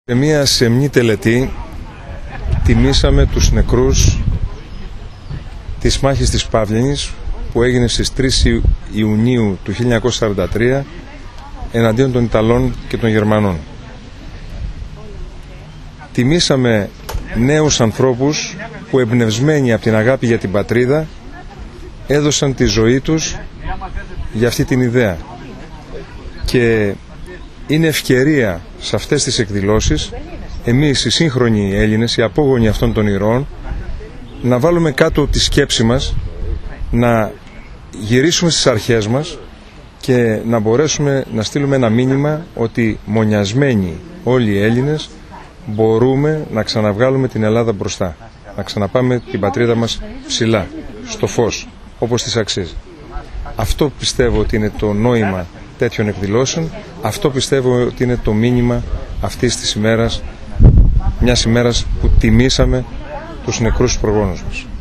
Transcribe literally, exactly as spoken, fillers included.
Σε μια σεμνή τελετή τιμήσαμε τους νεκρούς της μάχης της Παύλινης που έγινε στις τρεις Ιουνίου του χίλια εννιακόσια σαράντα τρία εναντίον των Ιταλών και των Γερμανών. Τιμήσαμε νέους ανθρώπους που, εμπνευσμένοι από την αγάπη για την πατρίδα, έδωσαν τη ζωή τους για αυτή την ιδέα. Και είναι ευκαιρία σε αυτές τις εκδηλώσεις εμείς οι σύγχρονοι Έλληνες, οι απόγονοι αυτών των ηρώων, να βάλουμε κάτω τη σκέψη μας, να γυρίσουμε στις αρχές μας και να μπορέσουμε να στείλουμε ένα μήνυμα ότι μονιασμένοι όλοι οι Έλληνες μπορούμε να ξαναβγάλουμε την Ελλάδα μπροστά, να ξαναπάμε την πατρίδα μας ψηλά, στο φως, όπως της αξίζει. Αυτό πιστεύω ότι είναι το νόημα τέτοιων εκδηλώσεων, αυτό πιστεύω ότι είναι το μήνυμα αυτής της ημέρας, μιας ημέρας που τιμήσαμε τους νεκρούς προγόνους μας.